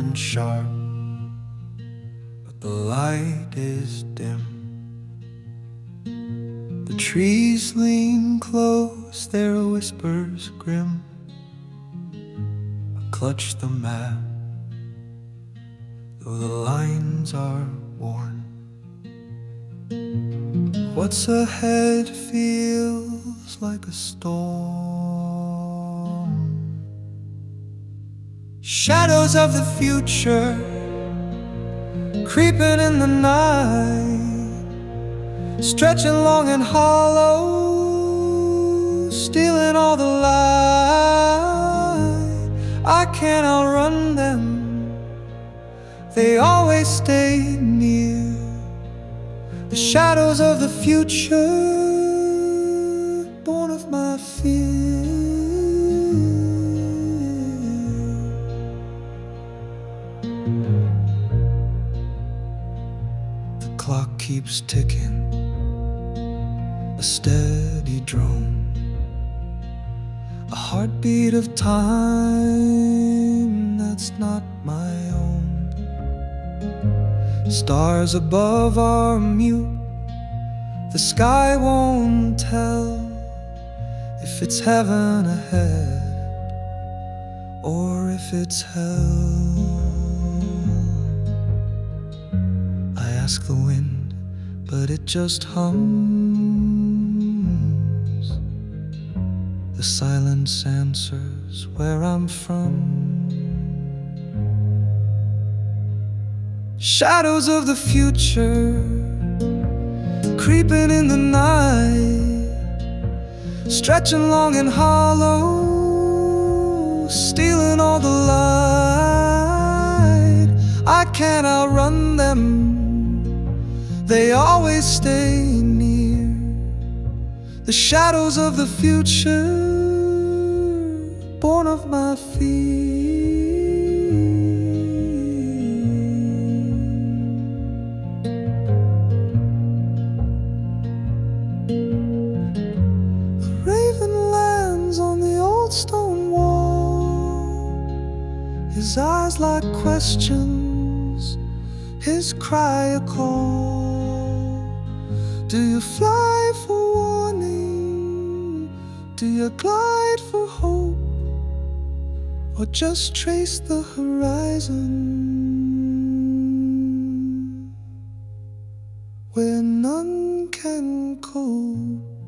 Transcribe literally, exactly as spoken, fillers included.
and sharp, but the light is dim. The trees lean close, their whispers grim. I clutch the map, though the lines are worn. What's ahead feels like a storm. Shadows of the future creeping in the night, stretching long and hollow, stealing all the light. I can't outrun them, they always stay near. The shadows of the future, born of my fear. The clock keeps ticking, a steady drone, a heartbeat of time that's not my own. Stars above are mute, the sky won't tell if it's heaven ahead or if it's hell. I ask the wind, but it just hums. The silence answers where I'm from. Shadows of the future creeping in the night, stretching long and hollow, stealing all the light. I can't outrun them, they always stay near. The shadows of the future, born of my fear. Stone wall, his eyes like questions, his cry a call. Do you fly for warning? Do you glide for hope? Or just trace the horizon where none can cope?